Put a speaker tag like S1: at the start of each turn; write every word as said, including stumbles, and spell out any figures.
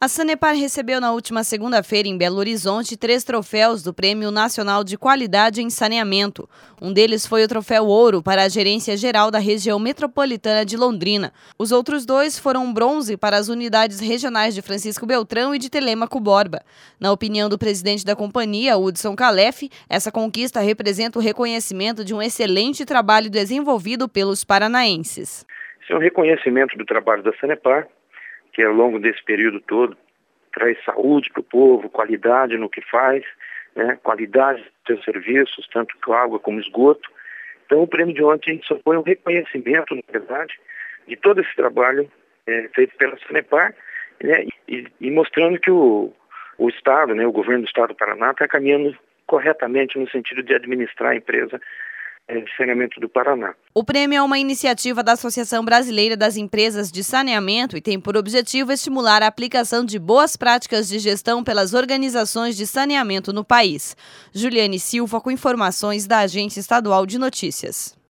S1: A Sanepar recebeu na última segunda-feira em Belo Horizonte três troféus do Prêmio Nacional de Qualidade em Saneamento. Um deles foi o troféu Ouro para a Gerência Geral da Região Metropolitana de Londrina. Os outros dois foram bronze para as unidades regionais de Francisco Beltrão e de Telêmaco Borba. Na opinião do presidente da companhia, Hudson Calef, essa conquista representa o reconhecimento de um excelente trabalho desenvolvido pelos paranaenses.
S2: Esse é um reconhecimento do trabalho da Sanepar, que ao longo desse período todo traz saúde para o povo, qualidade no que faz, né, qualidade dos seus serviços, tanto com água como esgoto. Então o prêmio de ontem só foi um reconhecimento, na verdade, de todo esse trabalho é, feito pela Sanepar, né, e, e mostrando que o, o Estado, né, o governo do Estado do Paraná está caminhando corretamente no sentido de administrar a empresa de saneamento do Paraná.
S1: O prêmio é uma iniciativa da Associação Brasileira das Empresas de Saneamento e tem por objetivo estimular a aplicação de boas práticas de gestão pelas organizações de saneamento no país. Juliane Silva com informações da Agência Estadual de Notícias.